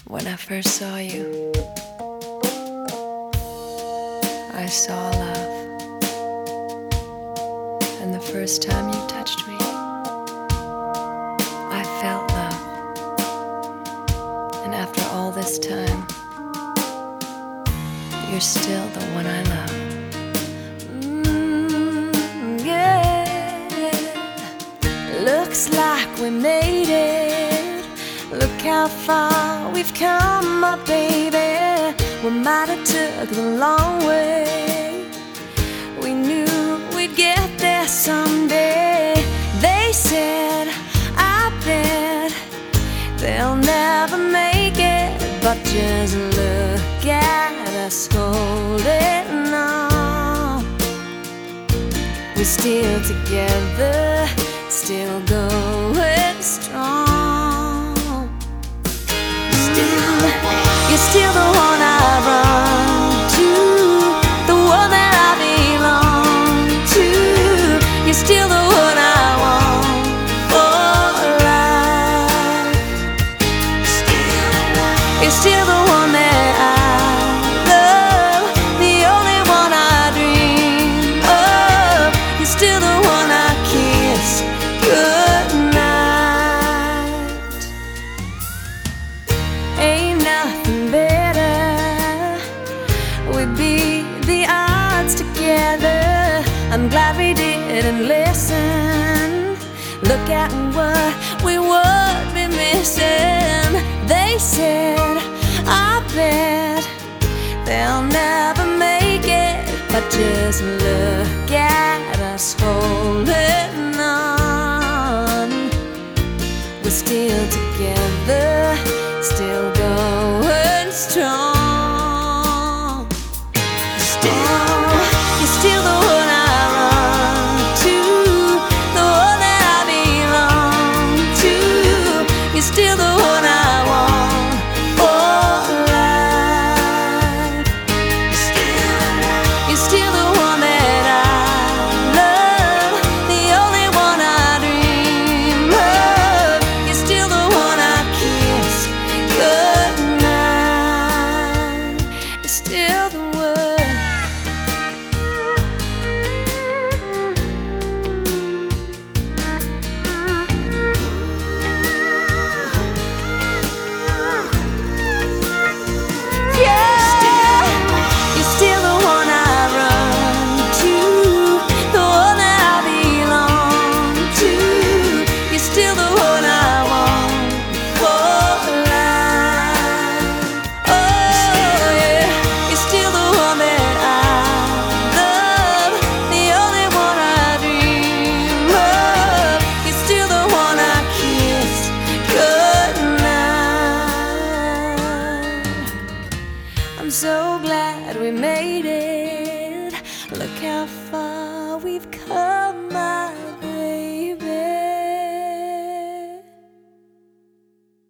When I first saw you, I saw love. And the first time you touched me, I felt love. And after all this time, you're still the one I love. Yeah. Looks like we made it. Look how far we've come, my baby. We might have took the long way. We knew we'd get there someday. They said, I bet they'll never make it. But just look at us holding on. We're still together, still going strong. You're still the one I run to, the one that I belong to. You're still the one I want for life. You're still the one that I love, the only one I dream of. You're still the one I kiss goodnight. Ain't nothing better. We beat the odds together. I'm glad we didn't listen. Look at what we would be missing. They said, I bet they'll never make it. But just look at us holding on. We're still together, still going strong. You're still the one I run to, the one that I belong to. You're still the one I want for life. You're still the one that I love, the only one I dream of. You're still the one I kiss goodnight. You're still the one. I'm so glad we made it. Look how far we've come, my